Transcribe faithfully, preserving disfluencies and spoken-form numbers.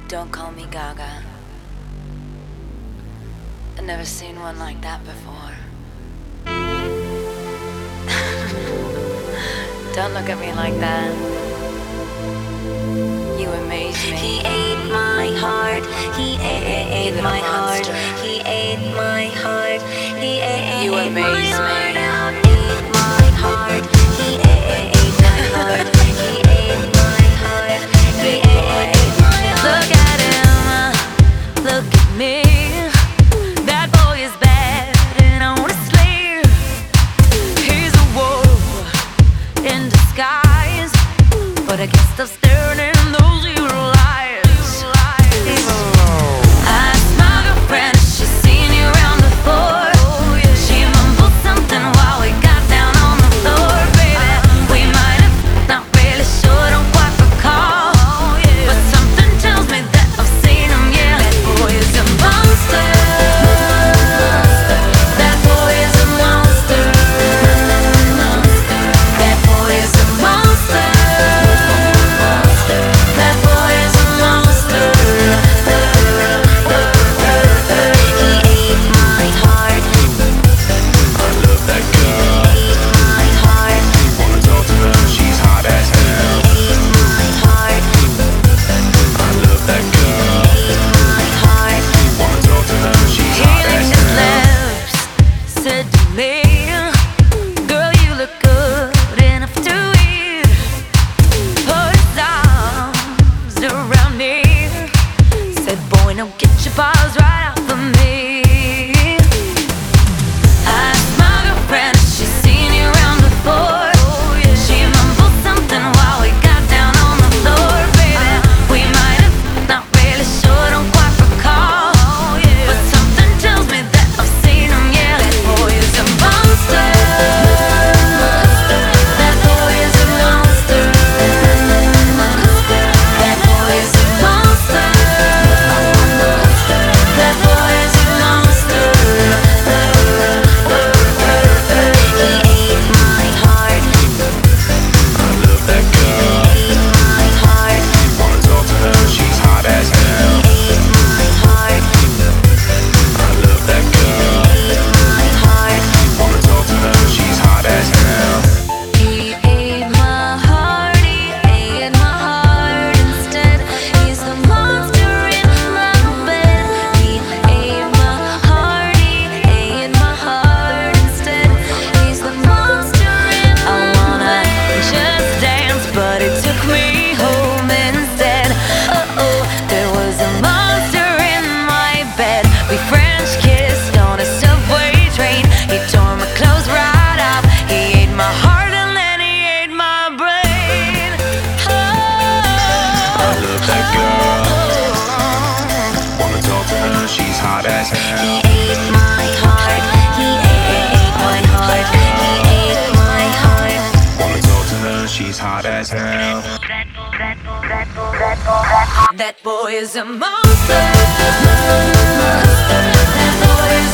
Don't call me Gaga. I've never seen one like that before. Don't look at me like that. You amaze me. He ate my heart. He ate my heart. He ate my heart. He ate You amaze me. Ate my heart. He ate my heart. He ate my heart. He ate my heart. Look at him. Look at me. That boy is bad, and honestly, he's a wolf in disguise. But I guess I'm staring in those evil eyes. I asked my girlfriend if she's seen you around before. She mumbled something while we got down on the floor, baby. We might have, not really sure, don't quite recall. But something tells me that I've seen him, yeah. That boy is a monster. That boy is a monster. That boy is a monster. That boy is a monster. He ate my heart. I love that girl. He ate my heart. Wanna talk to her, she's hot as hell. He ate my heart. I love that girl. He ate my heart. Wanna talk to her, she's He hot as licked his hell. lips, said to me, girl, you look good enough to eat. Put his arms around me, said, boy, now get your paws right off of me. I asked my girlfriend if she's seen you around before. She mumbled something while we got down on the floor, baby. We might have, not really sure, don't quite recall. But something tells me that I've seen him, yeah. That boy is a monster. That boy is a monster. That boy is a monster. That boy is a monster. He ate my heart. I love that girl. He ate my heart. Wanna talk to her, she's hot as hell. He ate my heart. I love that girl. He ate my heart. Wanna talk to her, she's hot as hell. He ate my heart, he ate my heart instead. He's the monster in my bed. He ate my heart, he ate my heart instead. He's the monster in my bed. I wanna just dance, but it took me home instead. Uh oh, there was a monster in my bed. We French kissed on a subway train. He tore my clothes right off. He ate my heart and then he ate my brain. I love that girl. Wanna talk to her, she's hot as He hell. ate my heart. He ate my heart. He ate my heart. Wanna talk to her, she's hot as hell. That boy is a monster. That boy is